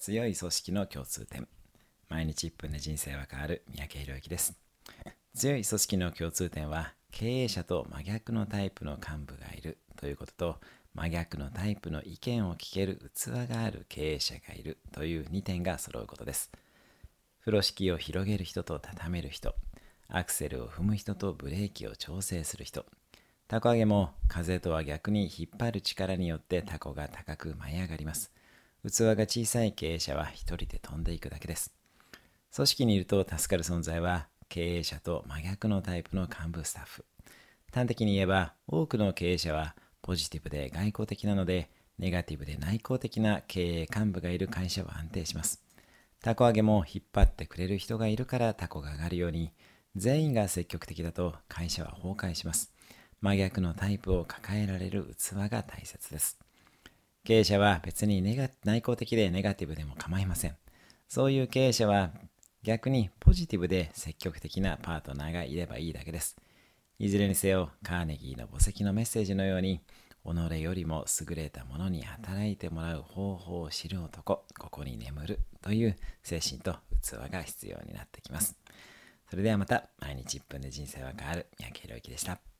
強い組織の共通点。毎日1分で人生は変わる三宅宏之です。強い組織の共通点は、経営者と真逆のタイプの幹部がいるということと、真逆のタイプの意見を聞ける器がある経営者がいるという2点が揃うことです。風呂敷を広げる人と畳める人、アクセルを踏む人とブレーキを調整する人。凧揚げも風とは逆に引っ張る力によって凧が高く舞い上がります。器が小さい経営者は一人で飛んでいくだけです。組織にいると助かる存在は経営者と真逆のタイプの幹部スタッフ。端的に言えば多くの経営者はポジティブで外交的なので、ネガティブで内向的な経営幹部がいる会社は安定します。凧揚げも引っ張ってくれる人がいるから凧が上がるように、全員が積極的だと会社は崩壊します。真逆のタイプを抱えられる器が大切です。経営者は別に内向的でネガティブでも構いません。そういう経営者は逆にポジティブで積極的なパートナーがいればいいだけです。いずれにせよ、カーネギーの墓石のメッセージのように、己よりも優れた者に働いてもらう方法を知る男、ここに眠るという精神と器が必要になってきます。それではまた、毎日1分で人生は変わる三宅宏之でした。